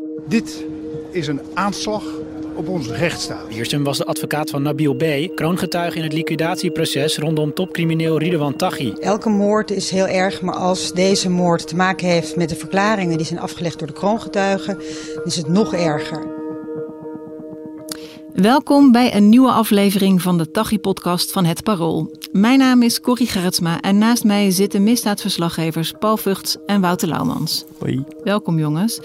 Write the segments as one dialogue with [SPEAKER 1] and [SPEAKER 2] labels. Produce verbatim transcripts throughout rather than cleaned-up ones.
[SPEAKER 1] Dit is een aanslag op ons rechtsstaat.
[SPEAKER 2] Wiersum was de advocaat van Nabil B., kroongetuige in het liquidatieproces rondom topcrimineel Ridouan Taghi.
[SPEAKER 3] Elke moord is heel erg, maar als deze moord te maken heeft met de verklaringen die zijn afgelegd door de kroongetuigen, is het nog erger.
[SPEAKER 4] Welkom bij een nieuwe aflevering van de Taghi-podcast van Het Parool. Mijn naam is Corrie Gerritsma en naast mij zitten misdaadverslaggevers Paul Vugts en Wouter Laumans.
[SPEAKER 5] Hoi.
[SPEAKER 4] Welkom jongens.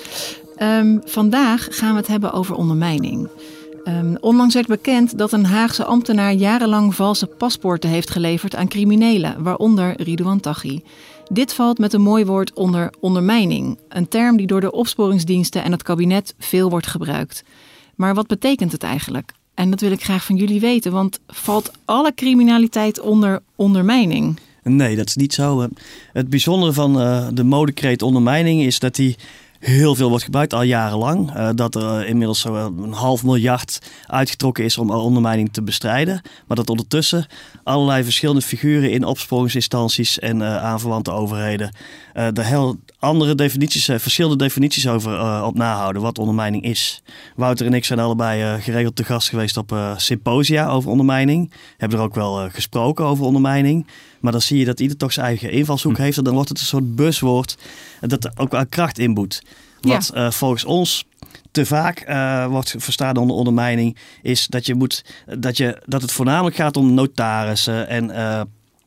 [SPEAKER 4] Um, vandaag gaan we het hebben over ondermijning. Um, onlangs werd bekend dat een Haagse ambtenaar jarenlang valse paspoorten heeft geleverd aan criminelen, waaronder Ridouan Taghi. Dit valt met een mooi woord onder ondermijning, een term die door de opsporingsdiensten en het kabinet veel wordt gebruikt. Maar wat betekent het eigenlijk? En dat wil ik graag van jullie weten, want valt alle criminaliteit onder ondermijning?
[SPEAKER 5] Nee, dat is niet zo. Het bijzondere van uh, de modekreet ondermijning is dat die heel veel wordt gebruikt, al jarenlang. Uh, dat er uh, inmiddels zo een half miljard uitgetrokken is om ondermijning te bestrijden. Maar dat ondertussen allerlei verschillende figuren in opsporingsinstanties en uh, aanverwante overheden uh, er heel andere definities, uh, verschillende definities over uh, op nahouden wat ondermijning is. Wouter en ik zijn allebei uh, geregeld te gast geweest op uh, symposia over ondermijning. Hebben er ook wel uh, gesproken over ondermijning. Maar dan zie je dat ieder toch zijn eigen invalshoek heeft. En dan wordt het een soort buswoord dat er ook wel kracht inboet. Wat ja. uh, volgens ons te vaak uh, wordt verstaan onder ondermijning, is dat je moet dat je dat het voornamelijk gaat om notarissen en uh,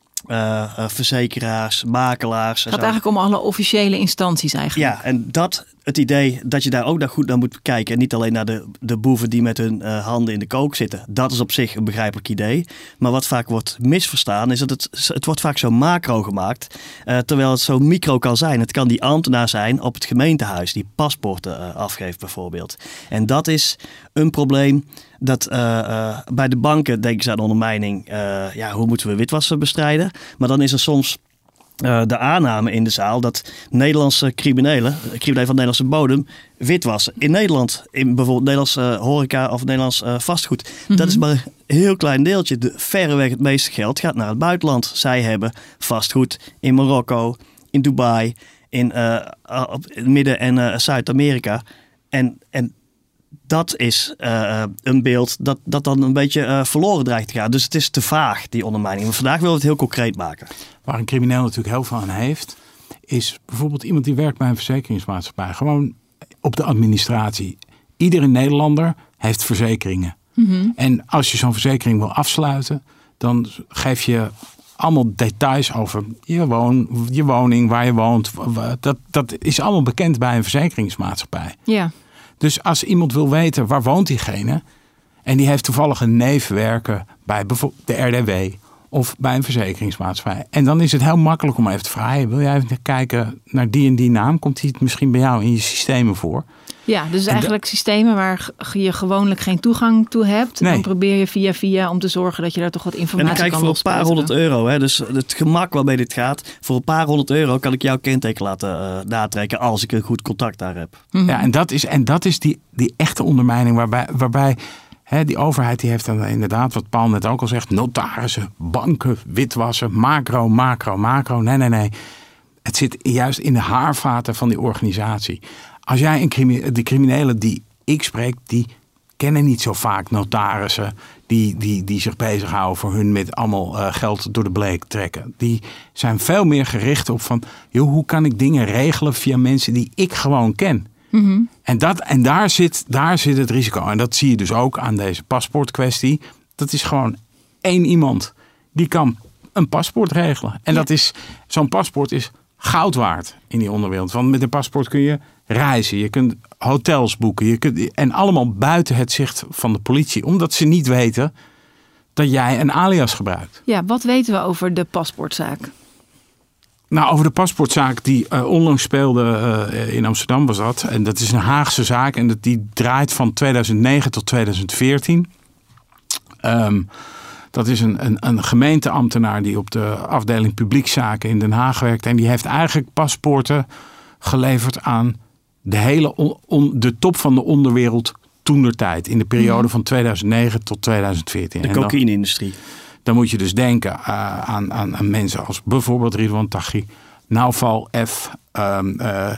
[SPEAKER 5] uh, uh, verzekeraars, makelaars.
[SPEAKER 4] Het gaat eigenlijk om alle officiële instanties eigenlijk.
[SPEAKER 5] Ja, en dat het idee dat je daar ook naar goed naar moet kijken en niet alleen naar de, de boeven die met hun uh, handen in de kook zitten. Dat is op zich een begrijpelijk idee. Maar wat vaak wordt misverstaan is dat het, het wordt vaak zo macro gemaakt, uh, terwijl het zo micro kan zijn. Het kan die ambtenaar zijn op het gemeentehuis die paspoorten uh, afgeeft bijvoorbeeld. En dat is een probleem dat uh, uh, bij de banken denken ze aan ondermijning. Uh, ja, hoe moeten we witwassen bestrijden? Maar dan is er soms Uh, de aanname in de zaal dat Nederlandse criminelen, criminelen van Nederlandse bodem, witwassen. In Nederland, in bijvoorbeeld Nederlandse uh, horeca of Nederlands uh, vastgoed. Mm-hmm. Dat is maar een heel klein deeltje. De, verreweg het meeste geld gaat naar het buitenland. Zij hebben vastgoed in Marokko, in Dubai, in, uh, op Midden- en uh, Zuid-Amerika. En, en dat is uh, een beeld dat, dat dan een beetje uh, verloren dreigt te gaan. Dus het is te vaag, die ondermijning. Maar vandaag willen we het heel concreet maken.
[SPEAKER 6] Waar een crimineel natuurlijk heel veel aan heeft, is bijvoorbeeld iemand die werkt bij een verzekeringsmaatschappij. Gewoon op de administratie. Iedere Nederlander heeft verzekeringen. Mm-hmm. En als je zo'n verzekering wil afsluiten, dan geef je allemaal details over je, woon, je woning, waar je woont. Dat, dat is allemaal bekend bij een verzekeringsmaatschappij.
[SPEAKER 4] Ja.
[SPEAKER 6] Dus als iemand wil weten waar woont diegene en die heeft toevallig een neef werken bij bijvoorbeeld de R D W of bij een verzekeringsmaatschappij. En dan is het heel makkelijk om even te vragen, wil jij even kijken naar die en die naam? Komt die misschien bij jou in je systemen voor?
[SPEAKER 4] Ja, dus eigenlijk de, systemen waar je gewoonlijk geen toegang toe hebt. Nee. Dan probeer je via via om te zorgen dat je daar toch wat informatie kan
[SPEAKER 5] losspuiten. En dan krijg je voor een paar honderd euro. Hè, dus het gemak waarmee dit gaat. Voor een paar honderd euro kan ik jouw kenteken laten uh, natrekken als ik een goed contact daar heb.
[SPEAKER 6] Mm-hmm. Ja, en dat is, en dat is die, die echte ondermijning waarbij, waarbij hè, die overheid die heeft dan inderdaad, wat Paul net ook al zegt, notarissen, banken, witwassen, macro, macro, macro. Nee, nee, nee. Het zit juist in de haarvaten van die organisatie. Als jij een crimi- de criminelen die ik spreek, die kennen niet zo vaak notarissen die, die, die zich bezighouden voor hun met allemaal uh, geld door de bleek trekken. Die zijn veel meer gericht op van, joh, hoe kan ik dingen regelen via mensen die ik gewoon ken? Mm-hmm. En, dat, en daar, zit, daar zit het risico. En dat zie je dus ook aan deze paspoortkwestie. Dat is gewoon één iemand die kan een paspoort regelen. En ja. dat is, zo'n paspoort is goud waard in die onderwereld. Want met een paspoort kun je reizen, je kunt hotels boeken. Je kunt, en allemaal buiten het zicht van de politie. Omdat ze niet weten dat jij een alias gebruikt.
[SPEAKER 4] Ja, wat weten we over de paspoortzaak?
[SPEAKER 6] Nou, over de paspoortzaak die uh, onlangs speelde uh, in Amsterdam was dat. En dat is een Haagse zaak en dat, die draait van tweeduizend negen tot tweeduizend veertien. Um, dat is een, een, een gemeenteambtenaar die op de afdeling publiekzaken in Den Haag werkt. En die heeft eigenlijk paspoorten geleverd aan de hele on, on, de top van de onderwereld toentertijd. In de periode van tweeduizend negen tot tweeduizend veertien.
[SPEAKER 5] De cocaïne-industrie.
[SPEAKER 6] Dan moet je dus denken uh, aan, aan, aan mensen als bijvoorbeeld Ridouan Taghi, Naufal F, um, uh,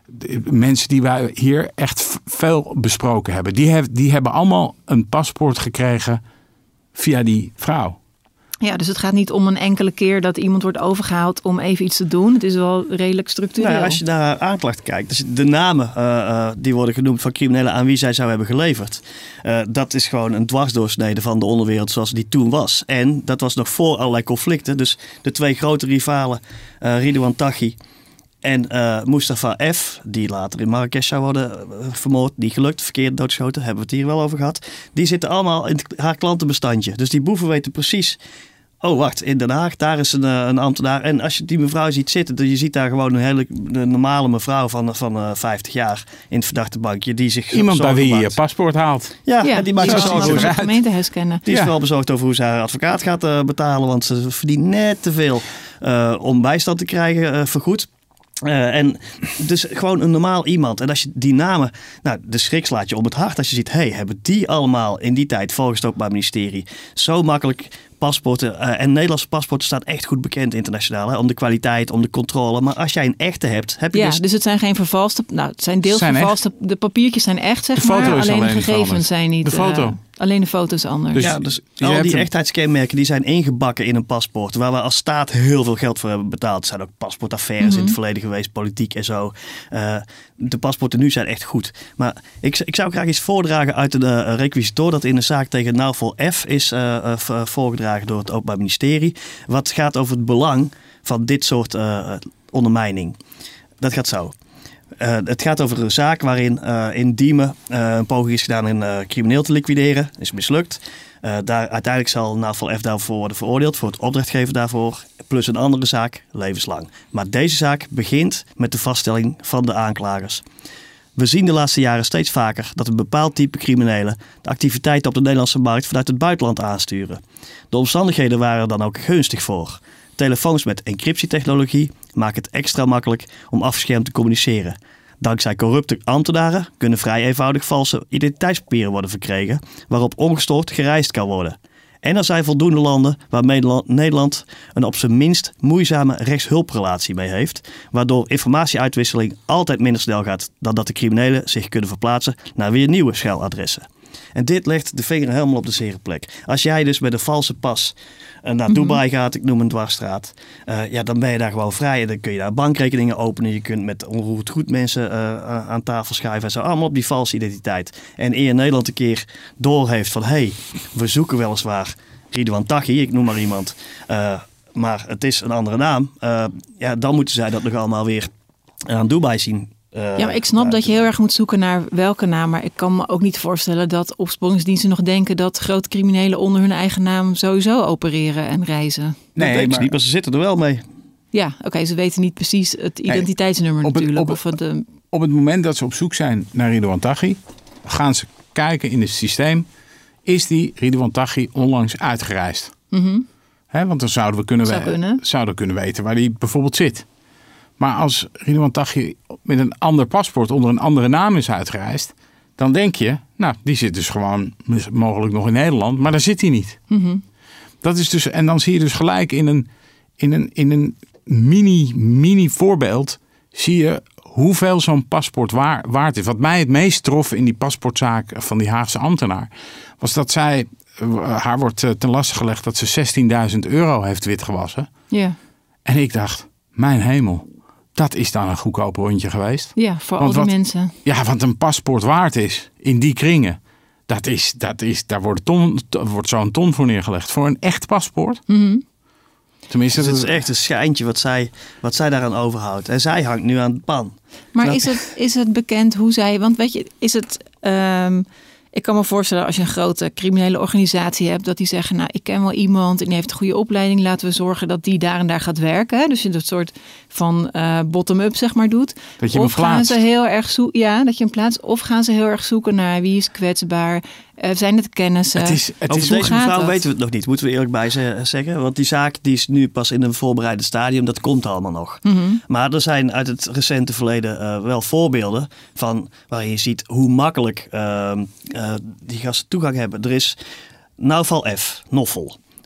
[SPEAKER 6] de mensen die wij hier echt veel besproken hebben. Die, heb, die hebben allemaal een paspoort gekregen via die vrouw.
[SPEAKER 4] Ja, dus het gaat niet om een enkele keer dat iemand wordt overgehaald om even iets te doen. Het is wel redelijk structureel.
[SPEAKER 5] Nou, als je naar aanklacht kijkt, dus de namen uh, uh, die worden genoemd van criminelen aan wie zij zou hebben geleverd. Uh, dat is gewoon een dwarsdoorsnede van de onderwereld zoals die toen was. En dat was nog voor allerlei conflicten. Dus de twee grote rivalen, uh, Ridouan Taghi en uh, Mustafa F., die later in Marrakesh zou worden uh, vermoord, die gelukt, verkeerd doodgeschoten, hebben we het hier wel over gehad. Die zitten allemaal in haar klantenbestandje. Dus die boeven weten precies, oh wacht, in Den Haag, daar is een, uh, een ambtenaar. En als je die mevrouw ziet zitten, je ziet daar gewoon een hele een normale mevrouw van, van uh, vijftig jaar in het verdachte bankje. Die zich
[SPEAKER 6] Iemand bij wie je
[SPEAKER 5] maakt.
[SPEAKER 6] je paspoort haalt.
[SPEAKER 5] Ja,
[SPEAKER 4] Ja,
[SPEAKER 5] en die maakt
[SPEAKER 4] die
[SPEAKER 5] zich
[SPEAKER 4] zal
[SPEAKER 5] zorgen
[SPEAKER 4] de
[SPEAKER 5] over
[SPEAKER 4] gemeentehuis kennen.
[SPEAKER 5] Die is
[SPEAKER 6] Ja.
[SPEAKER 5] wel bezorgd over hoe ze haar advocaat gaat uh, betalen. Want ze verdient net te veel uh, om bijstand te krijgen uh, vergoed. Uh, en dus gewoon een normaal iemand. En als je die namen, nou, de schrik slaat je om het hart als je ziet, hé, hey, hebben die allemaal in die tijd volgestopt bij het ministerie. Zo makkelijk paspoorten. Uh, en Nederlandse paspoorten staan echt goed bekend internationaal. Hè, om de kwaliteit, om de controle. Maar als jij een echte hebt, heb je
[SPEAKER 4] Ja,
[SPEAKER 5] dus...
[SPEAKER 4] dus het zijn geen vervalste, nou, het zijn deels
[SPEAKER 6] Zijn
[SPEAKER 4] vervalste. De papiertjes zijn echt, zeg
[SPEAKER 6] De foto
[SPEAKER 4] maar.
[SPEAKER 6] is
[SPEAKER 4] Alleen de
[SPEAKER 6] alleen
[SPEAKER 4] gegevens
[SPEAKER 6] veranderd.
[SPEAKER 4] zijn niet.
[SPEAKER 6] De foto.
[SPEAKER 4] Uh, alleen de foto's anders.
[SPEAKER 6] Dus-
[SPEAKER 5] Ja, dus
[SPEAKER 6] je
[SPEAKER 5] al
[SPEAKER 6] hebt
[SPEAKER 5] die
[SPEAKER 6] een-
[SPEAKER 5] echtheidskenmerken die zijn ingebakken in een paspoort. Waar we als staat heel veel geld voor hebben betaald. Er zijn ook paspoortaffaires
[SPEAKER 4] Mhm.
[SPEAKER 5] in het verleden geweest, politiek en zo. Uh, de paspoorten nu zijn echt goed. Maar ik, ik zou graag iets voordragen uit een uh, requisitor dat in een zaak tegen Naufel F. is uh, uh, voorgedragen door het Openbaar Ministerie. Wat gaat over het belang van dit soort uh, ondermijning. Dat gaat zo. Uh, het gaat over een zaak waarin uh, in Diemen uh, een poging is gedaan een uh, crimineel te liquideren. Is mislukt. Uh, daar, uiteindelijk zal Naufel F. daarvoor worden veroordeeld voor het opdrachtgeven daarvoor. Plus een andere zaak, levenslang. Maar deze zaak begint met de vaststelling van de aanklagers. We zien de laatste jaren steeds vaker dat een bepaald type criminelen de activiteiten op de Nederlandse markt vanuit het buitenland aansturen. De omstandigheden waren er dan ook gunstig voor. Telefoons met encryptietechnologie maken het extra makkelijk om afgeschermd te communiceren. Dankzij corrupte ambtenaren kunnen vrij eenvoudig valse identiteitspapieren worden verkregen, waarop ongestoord gereisd kan worden. En er zijn voldoende landen waar Nederland een op zijn minst moeizame rechtshulprelatie mee heeft, waardoor informatieuitwisseling altijd minder snel gaat dan dat de criminelen zich kunnen verplaatsen naar weer nieuwe schuiladressen. En dit legt de vinger helemaal op de zere plek. Als jij dus met een valse pas uh, naar Dubai gaat, ik noem een dwarsstraat, uh, ja, dan ben je daar gewoon vrij. En dan kun je daar bankrekeningen openen. Je kunt met onroerend goed mensen uh, aan tafel schuiven en zo. Allemaal op die valse identiteit. En eer Nederland een keer doorheeft van, hé, hey, we zoeken weliswaar Ridouan Taghi, ik noem maar iemand. Uh, maar het is een andere naam. Uh, ja, dan moeten zij dat nog allemaal weer aan Dubai zien. Uh,
[SPEAKER 4] Ja, maar ik snap
[SPEAKER 5] uh,
[SPEAKER 4] dat je heel erg moet zoeken naar welke naam. Maar ik kan me ook niet voorstellen dat opsporingsdiensten nog denken dat grote criminelen onder hun eigen naam sowieso opereren en reizen.
[SPEAKER 5] Nee,
[SPEAKER 6] Nee,
[SPEAKER 5] dat denk
[SPEAKER 6] maar-
[SPEAKER 5] ik niet, maar ze zitten er wel mee.
[SPEAKER 4] Ja, oké, okay, ze weten niet precies het identiteitsnummer
[SPEAKER 6] op het-
[SPEAKER 4] natuurlijk.
[SPEAKER 6] op het-
[SPEAKER 4] of het, uh,
[SPEAKER 6] Op het moment dat ze op zoek zijn naar Ridouan Taghi, gaan ze kijken in het systeem. Is die Ridouan Taghi onlangs uitgereisd?
[SPEAKER 4] mm-hmm.
[SPEAKER 6] Hè, want dan zouden we kunnen,
[SPEAKER 4] Zou
[SPEAKER 6] we-
[SPEAKER 4] kunnen.
[SPEAKER 6] zouden kunnen weten waar hij bijvoorbeeld zit. Maar als Ridouan Taghi met een ander paspoort onder een andere naam is uitgereisd, dan denk je, nou, die zit dus gewoon mogelijk nog in Nederland, maar daar zit hij niet.
[SPEAKER 4] Mm-hmm.
[SPEAKER 6] Dat is dus, en dan zie je dus gelijk in een, in een, in een mini, mini voorbeeld, zie je hoeveel zo'n paspoort waar, waard is. Wat mij het meest trof in die paspoortzaak van die Haagse ambtenaar, was dat zij, haar wordt ten laste gelegd dat ze zestienduizend euro heeft witgewassen.
[SPEAKER 4] Ja.
[SPEAKER 6] En ik dacht, mijn hemel, dat is dan een goedkoop rondje geweest.
[SPEAKER 4] ja, voor
[SPEAKER 6] Want
[SPEAKER 4] al die
[SPEAKER 6] wat-
[SPEAKER 4] mensen.
[SPEAKER 6] Ja, want een paspoort waard is in die kringen. Dat is, dat is, daar wordt, ton, wordt zo'n ton voor neergelegd. Voor een echt paspoort.
[SPEAKER 4] Mm-hmm.
[SPEAKER 6] Tenminste,
[SPEAKER 5] Dus het
[SPEAKER 6] dat
[SPEAKER 5] is echt een schijntje wat zij, wat zij daaraan overhoudt. En zij hangt nu aan de pan.
[SPEAKER 4] Maar
[SPEAKER 5] Snap
[SPEAKER 4] is het, is het bekend hoe zij... Want weet je, is het... Um, ik kan me voorstellen als je een grote criminele organisatie hebt, dat die zeggen, nou, ik ken wel iemand en die heeft een goede opleiding. Laten we zorgen dat die daar en daar gaat werken. Hè? Dus je dat soort van uh, bottom-up, zeg maar, doet.
[SPEAKER 6] dat je hem
[SPEAKER 4] Of gaan
[SPEAKER 6] plaatst.
[SPEAKER 4] ze heel erg zoeken, ja, dat je hem plaatst. Of gaan ze heel erg zoeken naar wie is kwetsbaar. Uh, zijn het kennissen?
[SPEAKER 6] Het is, het
[SPEAKER 5] Over
[SPEAKER 6] is
[SPEAKER 4] hoe
[SPEAKER 5] deze
[SPEAKER 4] gaat
[SPEAKER 5] mevrouw
[SPEAKER 4] dat?
[SPEAKER 5] weten we het nog niet, moeten we eerlijk bij ze- zeggen. Want die zaak die is nu pas in een voorbereide stadium. Dat komt allemaal nog.
[SPEAKER 4] Mm-hmm.
[SPEAKER 5] Maar er zijn uit het recente verleden uh, wel voorbeelden van waarin je ziet hoe makkelijk uh, uh, die gasten toegang hebben. Er is Naufel F., Noffel.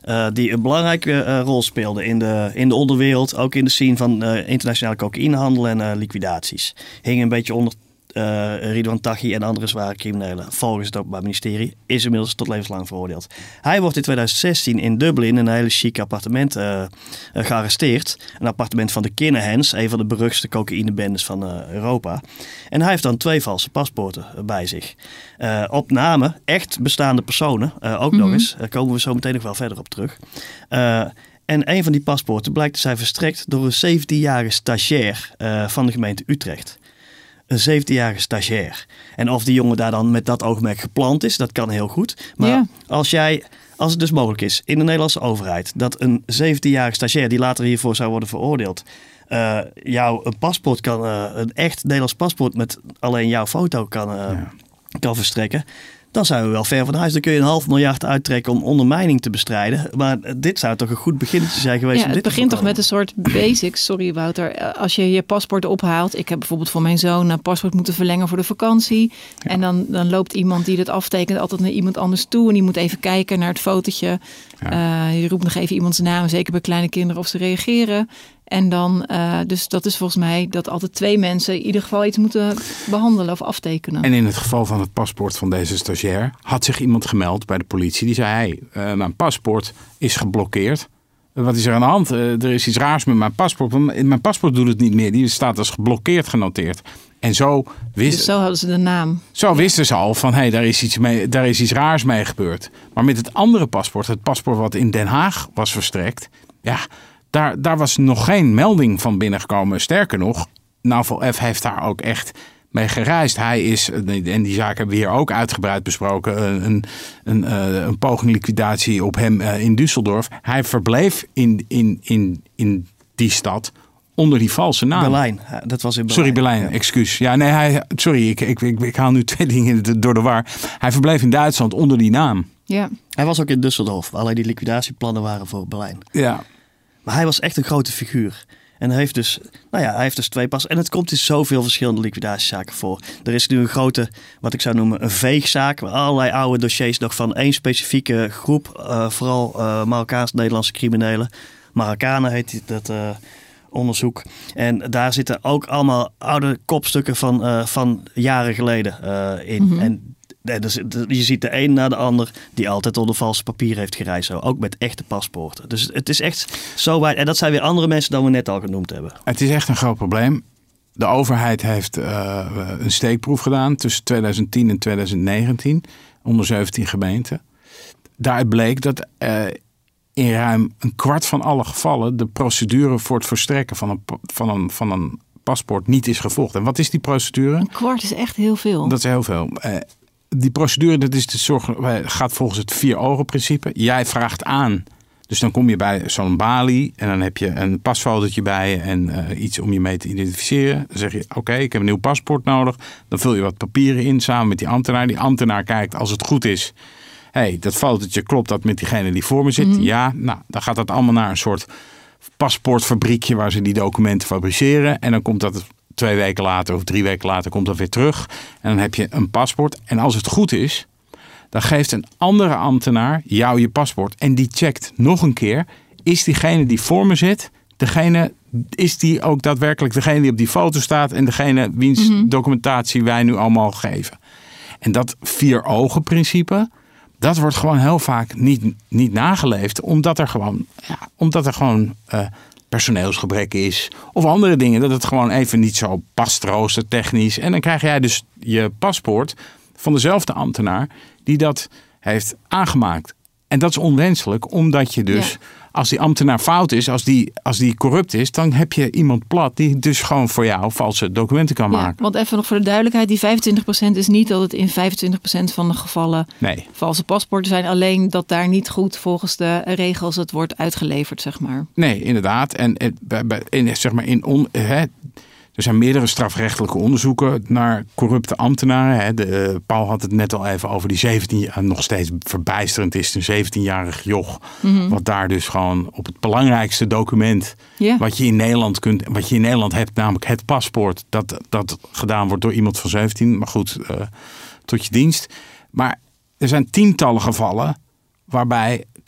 [SPEAKER 5] Uh, die een belangrijke uh, rol speelde in de, in de onderwereld. Ook in de scene van uh, internationale cocaïnehandel en uh, liquidaties. Hing een beetje onder uh, Ridwan Taghi en andere zware criminelen. Volgens het Openbaar Ministerie. Is inmiddels tot levenslang veroordeeld. Hij wordt in twintig zestien in Dublin in een hele chic appartement uh, uh, gearresteerd. Een appartement van de Kinahans. Een van de beruchtste cocaïnebendes van uh, Europa. En hij heeft dan twee valse paspoorten uh, bij zich. Uh, op namen, echt bestaande personen. Uh, ook mm-hmm. nog eens. Daar komen we zo meteen nog wel verder op terug. Uh, en een van die paspoorten blijkt te zijn verstrekt door een zeventienjarige stagiair uh, van de gemeente Utrecht. Een zeventienjarige stagiair. En of die jongen daar dan met dat oogmerk gepland is, dat kan heel goed. Maar yeah. als jij, als het dus mogelijk is in de Nederlandse overheid dat een zeventienjarige stagiair die later hiervoor zou worden veroordeeld, uh, jou een paspoort kan, uh, een echt Nederlands paspoort met alleen jouw foto kan, uh, ja. kan verstrekken, dan zijn we wel ver van huis. Dan kun je een half miljard uittrekken om ondermijning te bestrijden. Maar dit zou toch een goed beginnetje zijn geweest.
[SPEAKER 4] Ja,
[SPEAKER 5] om
[SPEAKER 4] het
[SPEAKER 5] dit
[SPEAKER 4] begint toch met een soort basics. Sorry Wouter. Als je je paspoort ophaalt. Ik heb bijvoorbeeld voor mijn zoon een paspoort moeten verlengen voor de vakantie. Ja. En dan, dan loopt iemand die dat aftekent altijd naar iemand anders toe. En die moet even kijken naar het fotootje. Ja. Uh, je roept nog even iemands naam. Zeker bij kleine kinderen of ze reageren. En dan, uh, dus dat is volgens mij dat altijd twee mensen in ieder geval iets moeten behandelen of aftekenen.
[SPEAKER 6] En in het geval van het paspoort van deze stagiair had zich iemand gemeld bij de politie. Die zei, hey, uh, mijn paspoort is geblokkeerd. Wat is er aan de hand? Uh, er is iets raars met mijn paspoort. Mijn paspoort doet het niet meer. Die staat als geblokkeerd genoteerd. En zo wist,
[SPEAKER 4] dus zo hadden ze de naam.
[SPEAKER 6] Zo wisten ze al van, hé, hey, daar is iets mee, daar is iets raars mee gebeurd. Maar met het andere paspoort, het paspoort wat in Den Haag was verstrekt, ja, Daar, daar was nog geen melding van binnengekomen. Sterker nog, Naval F heeft daar ook echt mee gereisd. Hij is, en die zaak hebben we hier ook uitgebreid besproken, een, een, een poging liquidatie op hem in Düsseldorf. Hij verbleef in, in, in, in die stad onder die valse naam.
[SPEAKER 5] Berlijn, dat was in Berlijn.
[SPEAKER 6] Sorry, Berlijn, ja. excuus. Ja, nee, hij, sorry, ik, ik, ik, ik haal nu twee dingen door de war. Hij verbleef in Duitsland onder die naam.
[SPEAKER 4] Ja.
[SPEAKER 5] Hij was ook in Düsseldorf. Alleen die liquidatieplannen waren voor Berlijn.
[SPEAKER 6] Ja.
[SPEAKER 5] Maar hij was echt een grote figuur. En hij heeft dus, nou ja, hij heeft dus twee pas. En het komt in zoveel verschillende liquidatiezaken voor. Er is nu een grote, wat ik zou noemen, een veegzaak. Waar allerlei oude dossiers nog van één specifieke groep. Uh, vooral uh, Marokkaans-Nederlandse criminelen. Marokkanen heet dat uh, onderzoek. En daar zitten ook allemaal oude kopstukken van, uh, van jaren geleden uh, in. Mm-hmm. En Nee, dus, je ziet de een na de ander die altijd onder valse papier heeft gereisd. Zo. Ook met echte paspoorten. Dus het is echt zo wijd. En dat zijn weer andere mensen dan we net al genoemd hebben.
[SPEAKER 6] Het is echt een groot probleem. De overheid heeft uh, een steekproef gedaan tussen twintig tien en twintig negentien. Onder zeventien gemeenten. Daaruit bleek dat uh, in ruim een kwart van alle gevallen de procedure voor het verstrekken van een, van een, van een paspoort niet is gevolgd. En wat is die procedure?
[SPEAKER 4] Een kwart is echt heel veel.
[SPEAKER 6] Dat is heel veel. Uh, Die procedure, dat is de zorg, gaat volgens het vier-ogen-principe. Jij vraagt aan. Dus dan kom je bij zo'n balie en dan heb je een pasfotootje bij je en uh, iets om je mee te identificeren. Dan zeg je, oké, okay, ik heb een nieuw paspoort nodig. Dan vul je wat papieren in samen met die ambtenaar. Die ambtenaar kijkt, als het goed is, hé, hey, dat fotootje, klopt dat met diegene die voor me zit? Mm-hmm. Ja, nou, dan gaat dat allemaal naar een soort paspoortfabriekje waar ze die documenten fabriceren. En dan komt dat twee weken later of drie weken later komt dat weer terug. En dan heb je een paspoort. En als het goed is, dan geeft een andere ambtenaar jou je paspoort. En die checkt nog een keer, is diegene die voor me zit, degene, is die ook daadwerkelijk degene die op die foto staat en degene wiens mm-hmm. documentatie wij nu allemaal geven. En dat vier-ogen-principe, dat wordt gewoon heel vaak niet, niet nageleefd, omdat er gewoon, ja, omdat er gewoon uh, personeelsgebrek is of andere dingen, dat het gewoon even niet zo past roostertechnisch. En dan krijg jij dus je paspoort van dezelfde ambtenaar die dat heeft aangemaakt. En dat is onwenselijk, omdat je dus, ja. als die ambtenaar fout is, als die, als die corrupt is, dan heb je iemand plat die dus gewoon voor jou valse documenten kan
[SPEAKER 4] ja,
[SPEAKER 6] maken.
[SPEAKER 4] Want even nog voor de duidelijkheid, die vijfentwintig procent is niet dat het in vijfentwintig procent van de gevallen
[SPEAKER 6] nee.
[SPEAKER 4] valse paspoorten zijn. Alleen dat daar niet goed volgens de regels het wordt uitgeleverd, zeg maar.
[SPEAKER 6] Nee, inderdaad. En in, zeg maar in on, hè, er zijn meerdere strafrechtelijke onderzoeken naar corrupte ambtenaren. Hè. De, uh, Paul had het net al even over die zeventien jaar, nog steeds verbijsterend is, een zeventienjarig joch. Mm-hmm. Wat daar dus gewoon op het belangrijkste document, yeah. wat je in Nederland kunt, wat je in Nederland hebt, namelijk het paspoort, dat, dat gedaan wordt door iemand van zeventien. Maar goed, uh, tot je dienst. Maar er zijn tientallen gevallen waarbij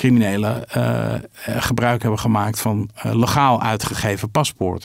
[SPEAKER 6] criminelen uh, gebruik hebben gemaakt van uh, legaal uitgegeven paspoorten.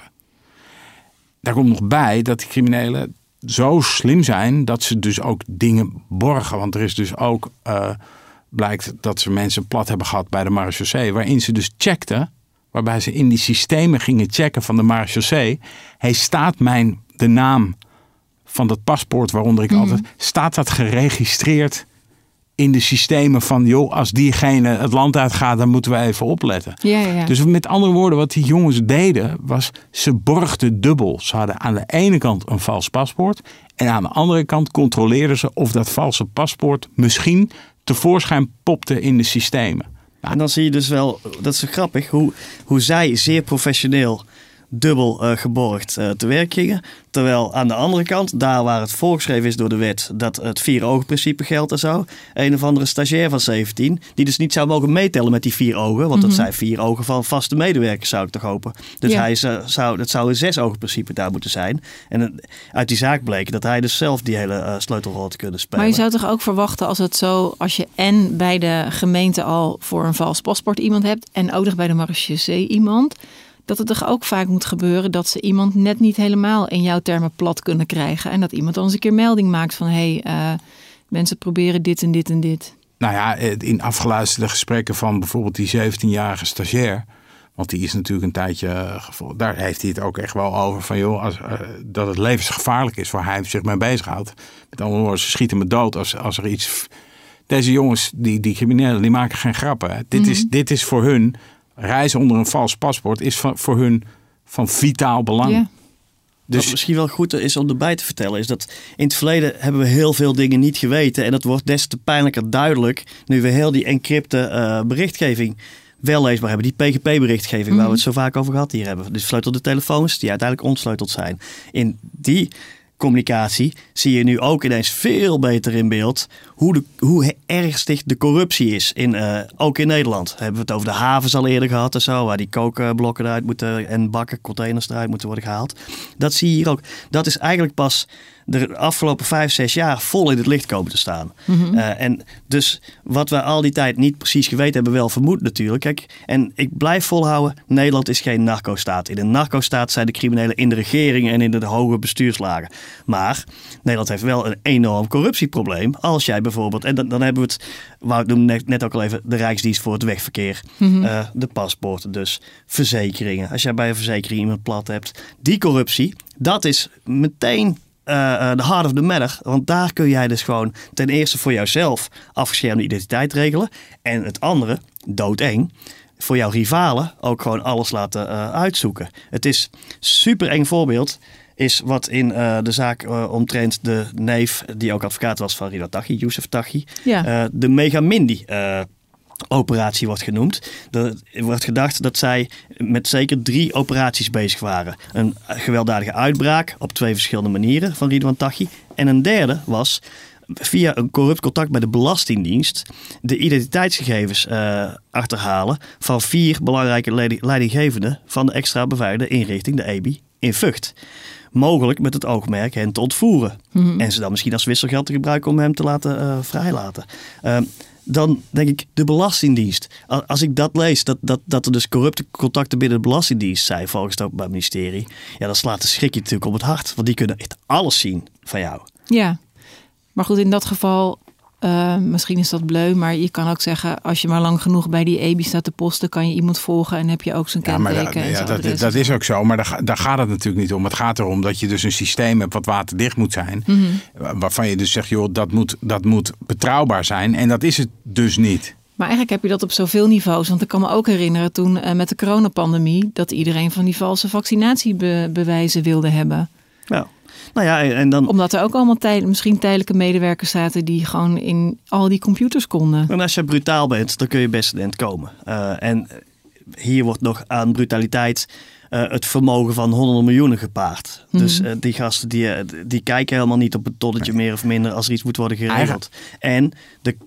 [SPEAKER 6] Daar komt nog bij dat die criminelen zo slim zijn dat ze dus ook dingen borgen. Want er is dus ook, uh, blijkt dat ze mensen plat hebben gehad bij de marechaussee, waarin ze dus checkten, waarbij ze in die systemen gingen checken van de marechaussee. Hey, staat mijn, de naam van dat paspoort waaronder ik mm-hmm. altijd, staat dat geregistreerd in de systemen van, joh, als diegene het land uitgaat, dan moeten we even opletten.
[SPEAKER 4] Ja, ja, ja.
[SPEAKER 6] Dus met andere woorden, wat die jongens deden, was ze borgden dubbel. Ze hadden aan de ene kant een vals paspoort en aan de andere kant controleerden ze of dat valse paspoort misschien tevoorschijn popte in de systemen.
[SPEAKER 5] Nou, en dan zie je dus wel, dat is grappig, hoe, hoe zij zeer professioneel dubbel uh, geborgd uh, te werk gingen. Terwijl aan de andere kant, daar waar het voorgeschreven is door de wet dat het vier-ogen-principe geldt en zo, een of andere stagiair van zeventien, die dus niet zou mogen meetellen met die vier ogen, want mm-hmm. dat zijn vier ogen van vaste medewerkers, zou ik toch hopen. Dus ja. hij is, uh, zou, dat zou een zes-ogen-principe daar moeten zijn. En uh, uit die zaak bleek dat hij dus zelf die hele uh, sleutelrol had kunnen spelen.
[SPEAKER 4] Maar je zou toch ook verwachten als het zo, als je en bij de gemeente al voor een vals paspoort iemand hebt en ook nog bij de marechaussee iemand, dat het toch ook vaak moet gebeuren dat ze iemand net niet helemaal in jouw termen plat kunnen krijgen. En dat iemand dan eens een keer melding maakt van, hé, hey, uh, mensen proberen dit en dit en dit.
[SPEAKER 6] Nou ja, in afgeluisterde gesprekken van bijvoorbeeld die zeventienjarige stagiair, want die is natuurlijk een tijdje gevolgd, daar heeft hij het ook echt wel over van, joh, als, uh, dat het levensgevaarlijk is waar hij zich mee bezighoudt. Met andere woorden, ze schieten me dood als, als er iets. Deze jongens, die, die criminelen, die maken geen grappen. Hè. Dit, mm-hmm. is, dit is voor hun. Reizen onder een vals paspoort is van, voor hun van vitaal belang. Ja.
[SPEAKER 5] Dus wat misschien wel goed is om erbij te vertellen, is dat in het verleden hebben we heel veel dingen niet geweten. En dat wordt des te pijnlijker duidelijk nu we heel die encrypte uh, berichtgeving wel leesbaar hebben. Die P G P-berichtgeving mm-hmm. waar we het zo vaak over gehad hier hebben. Dus sleutelde telefoons die uiteindelijk ontsleuteld zijn. In die communicatie zie je nu ook ineens veel beter in beeld hoe, de, hoe ernstig de corruptie is. In, uh, ook in Nederland. Hebben we het over de havens al eerder gehad en zo, waar die kookblokken eruit moeten en bakken, containers eruit moeten worden gehaald. Dat zie je hier ook. Dat is eigenlijk pas de afgelopen vijf, zes jaar vol in het licht komen te staan. Mm-hmm. Uh, en dus wat we al die tijd niet precies geweten hebben, wel vermoed natuurlijk. Kijk, en ik blijf volhouden, Nederland is geen narco-staat. In een narco-staat zijn de criminelen in de regering en in de hoge bestuurslagen. Maar Nederland heeft wel een enorm corruptieprobleem. Als jij bijvoorbeeld, en dan, dan hebben we het, wou ik noemde net, net ook al even, de Rijksdienst voor het wegverkeer. Mm-hmm. Uh, de paspoorten dus, verzekeringen. Als jij bij een verzekering iemand plat hebt. Die corruptie, dat is meteen de uh, uh, heart of the matter. Want daar kun jij dus gewoon ten eerste voor jouzelf afgeschermde identiteit regelen. En het andere, doodeng, voor jouw rivalen ook gewoon alles laten uh, uitzoeken. Het is super eng voorbeeld. Is wat in uh, de zaak uh, omtrent de neef, die ook advocaat was van Ridwan Taghi, Youssef Taghi. Ja. Uh, de Megamindi uh, operatie wordt genoemd. Er wordt gedacht dat zij met zeker drie operaties bezig waren. Een gewelddadige uitbraak op twee verschillende manieren van Ridwan Taghi. En een derde was via een corrupt contact bij de Belastingdienst de identiteitsgegevens uh, achterhalen van vier belangrijke leidinggevenden van de extra beveiligde inrichting, de E B I, in Vught. Mogelijk met het oogmerk hen te ontvoeren. Mm-hmm. En ze dan misschien als wisselgeld te gebruiken om hem te laten uh, vrijlaten. Uh, dan denk ik, de Belastingdienst. Als ik dat lees, dat, dat, dat er dus corrupte contacten binnen de Belastingdienst zijn volgens het Openbaar Ministerie. Ja, dan slaat de schrik je natuurlijk op het hart. Want die kunnen echt alles zien van jou.
[SPEAKER 4] Ja, maar goed, in dat geval, uh, misschien is dat bleu, maar je kan ook zeggen, als je maar lang genoeg bij die E B I staat te posten, kan je iemand volgen en heb je ook zijn kenteken. Ja, maar da, ja,
[SPEAKER 6] dat, dat, dat is ook zo, maar daar, daar gaat het natuurlijk niet om. Het gaat erom dat je dus een systeem hebt wat waterdicht moet zijn. Mm-hmm. Waarvan je dus zegt, joh, dat moet, dat moet betrouwbaar zijn. En dat is het dus niet.
[SPEAKER 4] Maar eigenlijk heb je dat op zoveel niveaus. Want ik kan me ook herinneren toen uh, met de coronapandemie, dat iedereen van die valse vaccinatiebewijzen wilde hebben.
[SPEAKER 5] Ja. Nou ja, en dan,
[SPEAKER 4] omdat er ook allemaal tijd, misschien tijdelijke medewerkers zaten die gewoon in al die computers konden.
[SPEAKER 5] En als je brutaal bent, dan kun je best een eind komen. Uh, en hier wordt nog aan brutaliteit uh, het vermogen van honderden miljoenen gepaard. Mm-hmm. Dus uh, die gasten die, uh, die kijken helemaal niet op een tonnetje meer of minder als er iets moet worden geregeld. Eigen. En de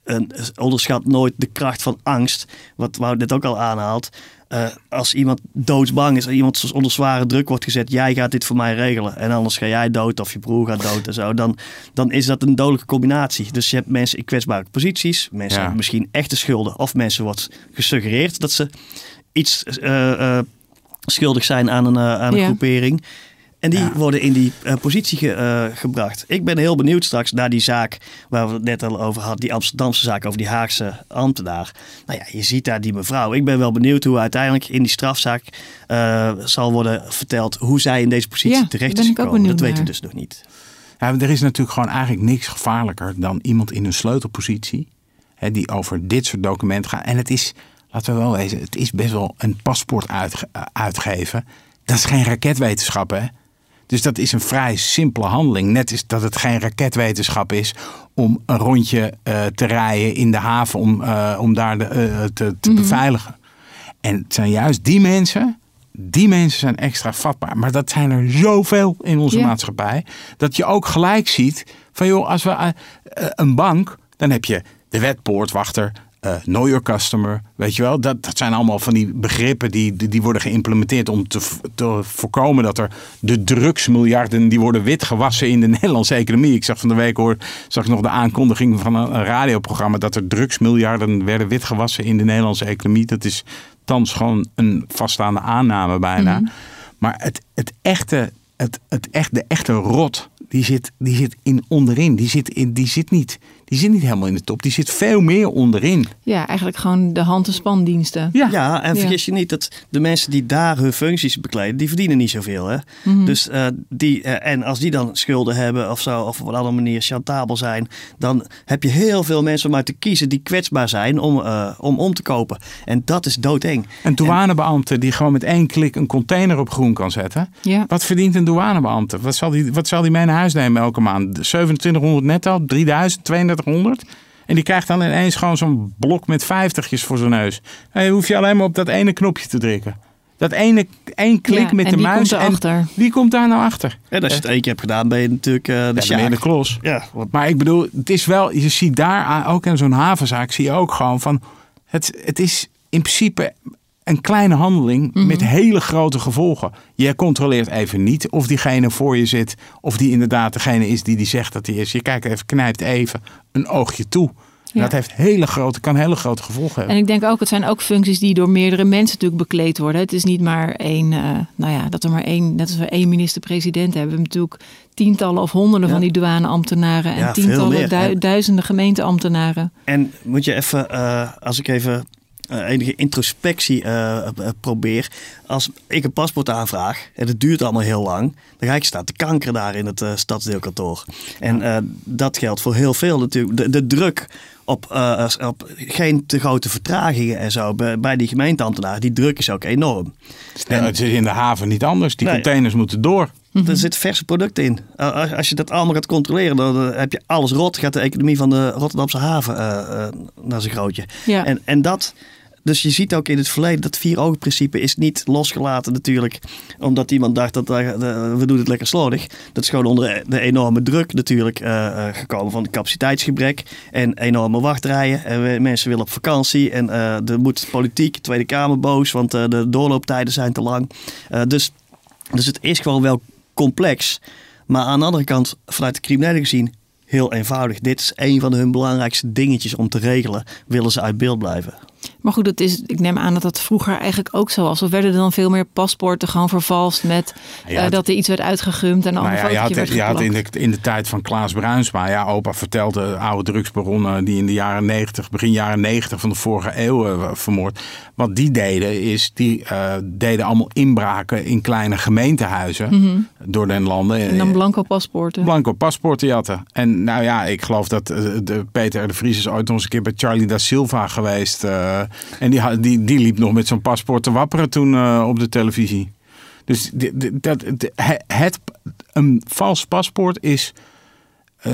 [SPEAKER 5] een, onderschat nooit de kracht van angst. Wat Wout net ook al aanhaalt. Uh, als iemand doodsbang is, als iemand onder zware druk wordt gezet, jij gaat dit voor mij regelen en anders ga jij dood of je broer gaat dood en zo, dan, dan is dat een dodelijke combinatie. Dus je hebt mensen in kwetsbare posities, mensen ja. hebben misschien echte schulden of mensen wordt gesuggereerd dat ze iets uh, uh, schuldig zijn aan een, uh, aan een ja. groepering. En die ja. worden in die uh, positie ge, uh, gebracht. Ik ben heel benieuwd straks naar die zaak waar we het net al over hadden. Die Amsterdamse zaak over die Haagse ambtenaar. Nou ja, je ziet daar die mevrouw. Ik ben wel benieuwd hoe uiteindelijk in die strafzaak uh, zal worden verteld hoe zij in deze positie ja, terecht is gekomen. Dat weten we dus nog niet.
[SPEAKER 6] Ja, er is natuurlijk gewoon eigenlijk niks gevaarlijker dan iemand in een sleutelpositie. Hè, die over dit soort documenten gaat. En het is, laten we wel wezen, het is best wel een paspoort uitge- uitgeven. Dat is geen raketwetenschap, hè? Dus dat is een vrij simpele handeling. Net is dat het geen raketwetenschap is om een rondje uh, te rijden in de haven om, uh, om daar de, uh, te, te mm-hmm. beveiligen. En het zijn juist die mensen, die mensen zijn extra vatbaar. Maar dat zijn er zoveel in onze ja. maatschappij. Dat je ook gelijk ziet van joh, als we uh, uh, een bank, dan heb je de wetpoortwachter, Uh, know your customer, weet je wel. Dat, dat zijn allemaal van die begrippen die, die, die worden geïmplementeerd om te, te voorkomen dat er de drugsmiljarden die worden witgewassen in de Nederlandse economie. Ik zag van de week hoor, zag ik nog de aankondiging van een, een radioprogramma dat er drugsmiljarden werden witgewassen in de Nederlandse economie. Dat is thans gewoon een vaststaande aanname bijna. Mm-hmm. Maar het, het echte, het, het echt, de echte rot, die zit, die zit in onderin. Die zit, in, die zit niet... Die zit niet helemaal in de top. Die zit veel meer onderin.
[SPEAKER 4] Ja, eigenlijk gewoon de hand- en spandiensten.
[SPEAKER 5] Ja, ja en vergis ja. je niet dat de mensen die daar hun functies bekleden, die verdienen niet zoveel. Hè? Mm-hmm. Dus, uh, die, uh, en als die dan schulden hebben of zo, of op een andere manier chantabel zijn, dan heb je heel veel mensen om uit te kiezen die kwetsbaar zijn om, uh, om om te kopen. En dat is doodeng.
[SPEAKER 6] Een douanebeambte die gewoon met één klik een container op groen kan zetten. Ja. Wat verdient een douanebeambte? Wat zal die, wat zal die mee naar huis nemen elke maand? zevenentwintighonderd netto, drieduizend, tweeëndertig honderd. En die krijgt dan ineens gewoon zo'n blok met vijftigjes voor zijn neus. Dan hoef je alleen maar op dat ene knopje te drukken. Dat ene één klik ja, met de muis. En wie komt daar nou achter?
[SPEAKER 5] En als je het één keer hebt gedaan, ben je natuurlijk uh, de
[SPEAKER 6] ja, de klos. Ja, wat... Maar ik bedoel, het is wel, je ziet daar ook in zo'n havenzaak, zie je ook gewoon van, het, het is in principe een kleine handeling mm-hmm. met hele grote gevolgen. Je controleert even niet of diegene voor je zit, of die inderdaad degene is die die zegt dat hij is. Je kijkt even, knijpt even een oogje toe. Ja. Dat heeft hele grote, kan hele grote gevolgen hebben.
[SPEAKER 4] En ik denk ook, het zijn ook functies die door meerdere mensen natuurlijk bekleed worden. Het is niet maar één, uh, nou ja, dat er maar één, net als we één minister-president hebben. We hebben natuurlijk tientallen of honderden ja. van die douaneambtenaren en ja, tientallen, du- duizenden gemeenteambtenaren.
[SPEAKER 5] En moet je even, uh, als ik even Uh, enige introspectie uh, uh, probeer. Als ik een paspoort aanvraag en het duurt allemaal heel lang, dan ga ik staan te kankeren daar in het uh, stadsdeelkantoor. En uh, dat geldt voor heel veel natuurlijk. De, de druk op, uh, op geen te grote vertragingen en zo bij, bij die gemeenteambtenaren, die druk is ook enorm.
[SPEAKER 6] Ja, het is in de haven niet anders. Die nee. containers moeten door.
[SPEAKER 5] Mm-hmm. Er zitten verse producten in. Uh, als je dat allemaal gaat controleren, dan uh, heb je alles rot. Gaat de economie van de Rotterdamse haven uh, uh, naar zijn grootje. Ja. En, en dat... Dus je ziet ook in het verleden dat vier-ogen-principe is niet losgelaten natuurlijk. Omdat iemand dacht dat uh, we doen het lekker slordig. Dat is gewoon onder de enorme druk natuurlijk uh, uh, gekomen van het capaciteitsgebrek. En enorme wachtrijen. En we, mensen willen op vakantie. En uh, er moet politiek, Tweede Kamer boos. Want uh, de doorlooptijden zijn te lang. Uh, dus, dus het is gewoon wel complex. Maar aan de andere kant, vanuit de criminelen gezien, heel eenvoudig. Dit is een van hun belangrijkste dingetjes om te regelen. Willen ze uit beeld blijven.
[SPEAKER 4] Maar goed, dat is, ik neem aan dat dat vroeger eigenlijk ook zo was. Of werden er dan veel meer paspoorten gewoon vervalst met ja, uh, dat er iets werd uitgegumd en dan nou een ja, fotootje werd
[SPEAKER 6] geplakt? Je had in de, in de tijd van Klaas Bruinsma, ja, opa vertelde oude drugsbaronnen die in de jaren negentig, begin jaren negentig van de vorige eeuw uh, vermoord. Wat die deden is, die uh, deden allemaal inbraken in kleine gemeentehuizen mm-hmm. door den landen.
[SPEAKER 4] En dan blanco paspoorten.
[SPEAKER 6] Blanco paspoorten jatten. En nou ja, ik geloof dat uh, de Peter R. de Vries is ooit nog eens een keer bij Charlie da Silva geweest. Uh, En die, die, die liep nog met zo'n paspoort te wapperen toen uh, op de televisie. Dus die, die, dat, de, het, een vals paspoort is... Uh,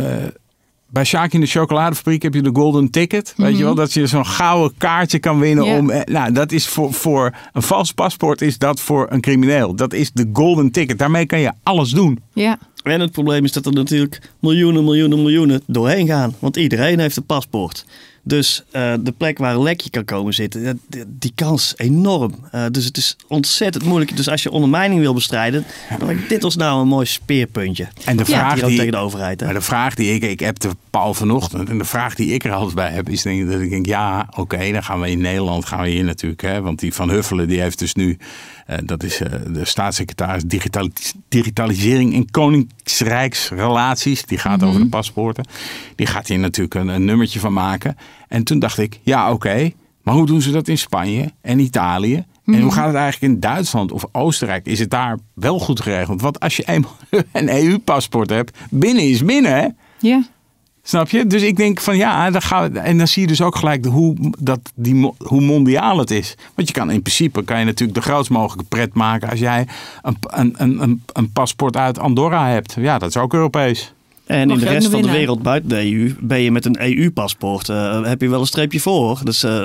[SPEAKER 6] bij Sjaak in de chocoladefabriek heb je de golden ticket. Mm-hmm. Weet je wel, dat je zo'n gouden kaartje kan winnen. Yeah. om. Nou, dat is voor, voor een vals paspoort is dat voor een crimineel. Dat is de golden ticket. Daarmee kan je alles doen.
[SPEAKER 4] Ja.
[SPEAKER 5] En het probleem is dat er natuurlijk miljoenen, miljoenen, miljoenen doorheen gaan. Want iedereen heeft een paspoort. Dus uh, de plek waar een lekje kan komen zitten, die, die kans is enorm. Uh, dus het is ontzettend moeilijk. Dus als je ondermijning wil bestrijden, dan lijkt dit ons nou een mooi speerpuntje.
[SPEAKER 6] En de vraag
[SPEAKER 5] ja,
[SPEAKER 6] die,
[SPEAKER 5] tegen de overheid. Hè?
[SPEAKER 6] Maar de vraag die ik, ik heb de Paul vanochtend, en de vraag die ik er altijd bij heb, is denk, dat ik denk, ja, oké, okay, dan gaan we in Nederland, gaan we hier natuurlijk, hè, want die Van Huffelen, die heeft dus nu, uh, dat is uh, de staatssecretaris digitalis- digitalisering en koningsrijksrelaties, die gaat mm-hmm. over de paspoorten. Die gaat hier natuurlijk een, een nummertje van maken. En toen dacht ik, ja oké, okay, maar hoe doen ze dat in Spanje en Italië? Mm-hmm. En hoe gaat het eigenlijk in Duitsland of Oostenrijk? Is het daar wel goed geregeld? Want als je eenmaal een E U-paspoort hebt, binnen is binnen, hè?
[SPEAKER 4] Ja.
[SPEAKER 6] Snap je? Dus ik denk van ja, dan gaan we, en dan zie je dus ook gelijk de, hoe, dat die, hoe mondiaal het is. Want je kan in principe kan je natuurlijk de grootst mogelijke pret maken als jij een, een, een, een paspoort uit Andorra hebt. Ja, dat is ook Europees.
[SPEAKER 5] En Mag in de rest van de wereld buiten de E U ben je met een E U-paspoort. Uh, heb je wel een streepje voor. Dus uh,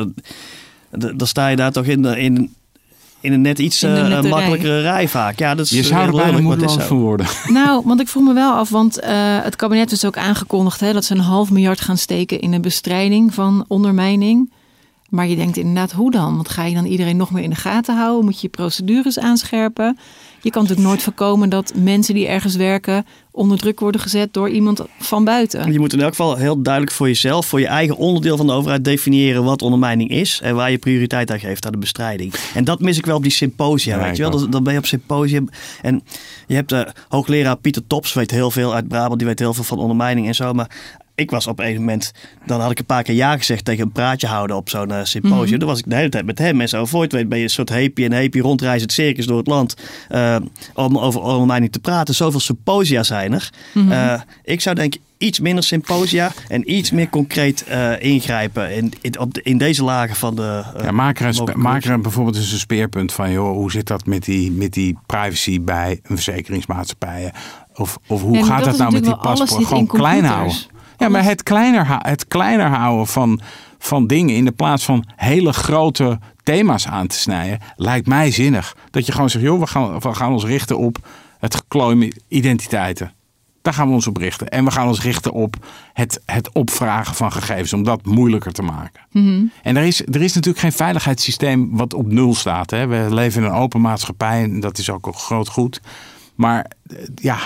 [SPEAKER 5] d- dan sta je daar toch in, in, in een net iets uh, makkelijkere rij vaak. Ja, dat is
[SPEAKER 6] je zou er bijna moedeloos voor worden.
[SPEAKER 4] Nou, want ik vroeg me wel af, want uh, het kabinet is ook aangekondigd hè, dat ze een half miljard gaan steken in de bestrijding van ondermijning. Maar je denkt inderdaad, hoe dan? Want ga je dan iedereen nog meer in de gaten houden? Moet je procedures aanscherpen? Je kan natuurlijk nooit voorkomen dat mensen die ergens werken onder druk worden gezet door iemand van buiten. Je
[SPEAKER 5] moet in elk geval heel duidelijk voor jezelf, voor je eigen onderdeel van de overheid definiëren wat ondermijning is en waar je prioriteit aan geeft aan de bestrijding. En dat mis ik wel op die symposia, ja, weet je wel. Dan, dan ben je op symposium en je hebt uh, hoogleraar Pieter Tops, weet heel veel uit Brabant, die weet heel veel van ondermijning en zo, maar ik was op een moment, dan had ik een paar keer ja gezegd tegen een praatje houden op zo'n uh, symposium. Mm-hmm. Dan was ik de hele tijd met hem en zo. Voor je het weet ben je een soort heepie en heepie rondreizend circus door het land. Uh, om over ondermijning te praten. Zoveel symposia zijn er. Mm-hmm. Uh, ik zou denken iets minder symposia en iets meer concreet uh, ingrijpen in, in, op de, in deze lagen van de... Uh,
[SPEAKER 6] ja, maak er, een spe- maak er bijvoorbeeld eens een speerpunt van, joh, hoe zit dat met die, met die privacy bij verzekeringsmaatschappijen? Of, of hoe
[SPEAKER 4] ja,
[SPEAKER 6] gaat dat nou met die paspoort? Gewoon klein houden. Ja, maar het kleiner, het kleiner houden van, van dingen in de plaats van hele grote thema's aan te snijden, lijkt mij zinnig. Dat je gewoon zegt, joh, we gaan, we gaan ons richten op het geklooi met identiteiten. Daar gaan we ons op richten. En we gaan ons richten op het, het opvragen van gegevens, om dat moeilijker te maken. Mm-hmm. En er is, er is natuurlijk geen veiligheidssysteem wat op nul staat. Hè. We leven in een open maatschappij en dat is ook een groot goed. Maar ja,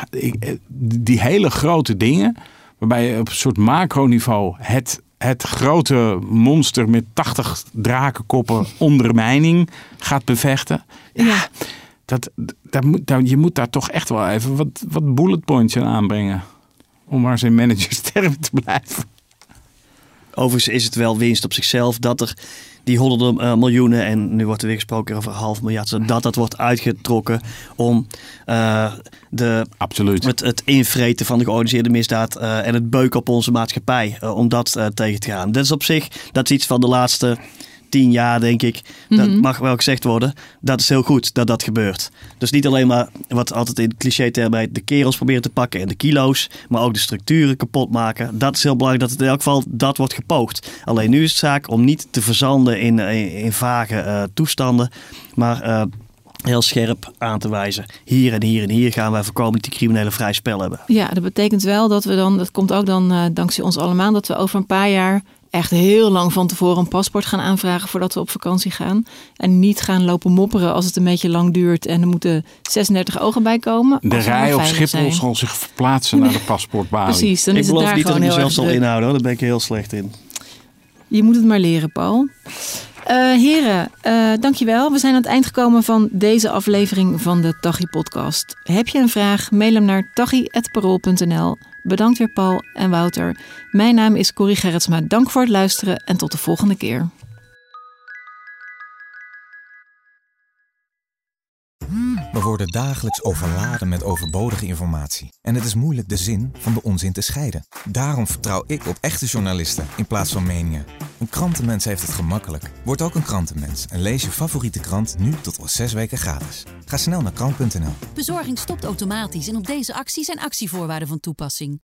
[SPEAKER 6] die hele grote dingen, waarbij je op een soort macroniveau het, het grote monster met tachtig drakenkoppen ondermijning gaat bevechten. Ja, ja. Dat, dat moet, dat, je moet daar toch echt wel even wat, wat bullet points aan aanbrengen. Om maar eens in managerstermen te blijven.
[SPEAKER 5] Overigens is het wel winst op zichzelf dat er die honderden uh, miljoenen, en nu wordt er weer gesproken over half miljard, dat dat wordt uitgetrokken om uh, de,
[SPEAKER 6] Absoluut.
[SPEAKER 5] Het, het invreten van de georganiseerde misdaad uh, en het beuken op onze maatschappij, uh, om dat uh, tegen te gaan. Dat is op zich, dat is iets van de laatste tien jaar, denk ik. Dat mm-hmm. mag wel gezegd worden. Dat is heel goed dat dat gebeurt. Dus niet alleen maar wat altijd in cliché-termen heet, de kerels proberen te pakken en de kilo's, maar ook de structuren kapot maken. Dat is heel belangrijk dat het in elk geval dat wordt gepoogd. Alleen nu is het zaak om niet te verzanden in, in, in vage uh, toestanden, maar uh, heel scherp aan te wijzen. Hier en hier en hier gaan wij voorkomen dat die criminelen vrij spel hebben.
[SPEAKER 4] Ja, dat betekent wel dat we dan, dat komt ook dan uh, dankzij ons allemaal, dat we over een paar jaar echt heel lang van tevoren een paspoort gaan aanvragen voordat we op vakantie gaan. En niet gaan lopen mopperen als het een beetje lang duurt en er moeten zesendertig ogen bij komen.
[SPEAKER 6] De rij op Schiphol zal zich verplaatsen naar de paspoortbalie.
[SPEAKER 4] Precies, dan
[SPEAKER 5] ik
[SPEAKER 4] is het daar
[SPEAKER 5] niet
[SPEAKER 4] gewoon
[SPEAKER 5] dat ik
[SPEAKER 4] heel
[SPEAKER 5] mezelf zal inhouden, hoor. Daar ben ik heel slecht in.
[SPEAKER 4] Je moet het maar leren, Paul. Uh, heren, uh, dankjewel. We zijn aan het eind gekomen van deze aflevering van de Taghi podcast. Heb je een vraag? Mail hem naar taghi apenstaartje parool punt n l. Bedankt weer Paul en Wouter. Mijn naam is Corrie Gerritsma. Dank voor het luisteren en tot de volgende keer.
[SPEAKER 7] We worden dagelijks overladen met overbodige informatie. En het is moeilijk de zin van de onzin te scheiden. Daarom vertrouw ik op echte journalisten in plaats van meningen. Een krantenmens heeft het gemakkelijk. Word ook een krantenmens en lees je favoriete krant nu tot wel zes weken gratis. Ga snel naar krant punt n l.
[SPEAKER 8] Bezorging stopt automatisch en op deze actie zijn actievoorwaarden van toepassing.